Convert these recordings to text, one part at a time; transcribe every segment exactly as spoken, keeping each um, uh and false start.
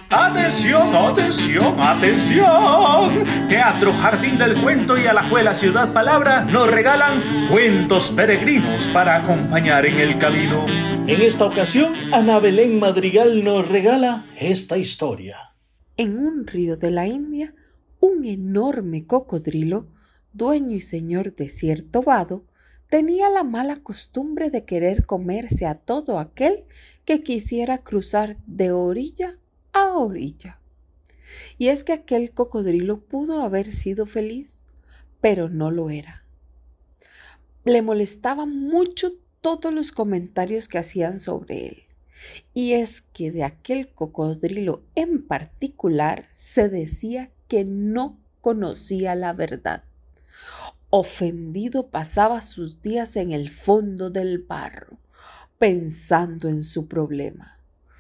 Atención, atención, atención. Teatro Jardín del Cuento y Alajuela Ciudad Palabra nos regalan cuentos peregrinos para acompañar en el camino. En esta ocasión, Ana Belén Madrigal nos regala esta historia. En un río de la India, un enorme cocodrilo, dueño y señor de cierto vado, tenía la mala costumbre de querer comerse a todo aquel que quisiera cruzar de orilla a orilla. Y es que aquel cocodrilo pudo haber sido feliz, pero no lo era. Le molestaban mucho todos los comentarios que hacían sobre él. Y es que de aquel cocodrilo en particular se decía que no conocía la verdad. Ofendido pasaba sus días en el fondo del barro, pensando en su problema.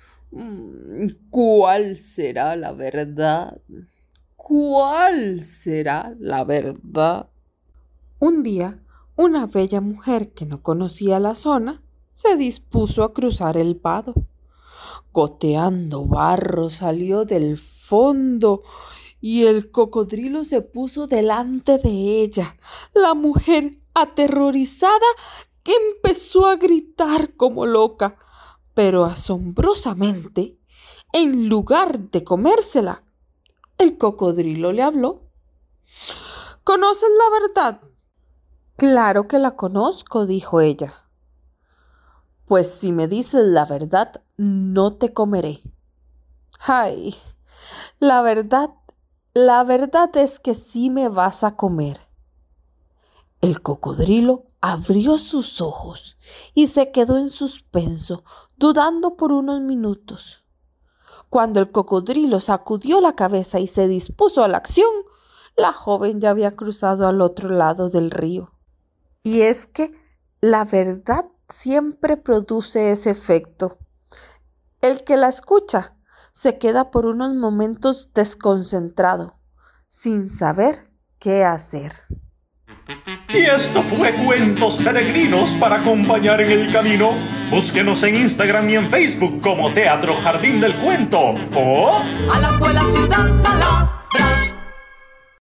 ¿Cuál será la verdad? ¿Cuál será la verdad? Un día, una bella mujer que no conocía la zona se dispuso a cruzar el vado. Goteando barro salió del fondo y el cocodrilo se puso delante de ella. La mujer, aterrorizada, que empezó a gritar como loca. Pero asombrosamente, en lugar de comérsela, el cocodrilo le habló. ¿Conoces la verdad? Claro que la conozco, dijo ella. Pues si me dices la verdad, no te comeré. Ay, la verdad, la verdad es que sí me vas a comer. El cocodrilo abrió sus ojos y se quedó en suspenso, dudando por unos minutos. Cuando el cocodrilo sacudió la cabeza y se dispuso a la acción, la joven ya había cruzado al otro lado del río. Y es que la verdad siempre produce ese efecto. El que la escucha se queda por unos momentos desconcentrado, sin saber qué hacer. Y esto fue Cuentos Peregrinos para acompañar en el camino. Búsquenos en Instagram y en Facebook como Teatro Jardín del Cuento o Alajuela Ciudad Palabra.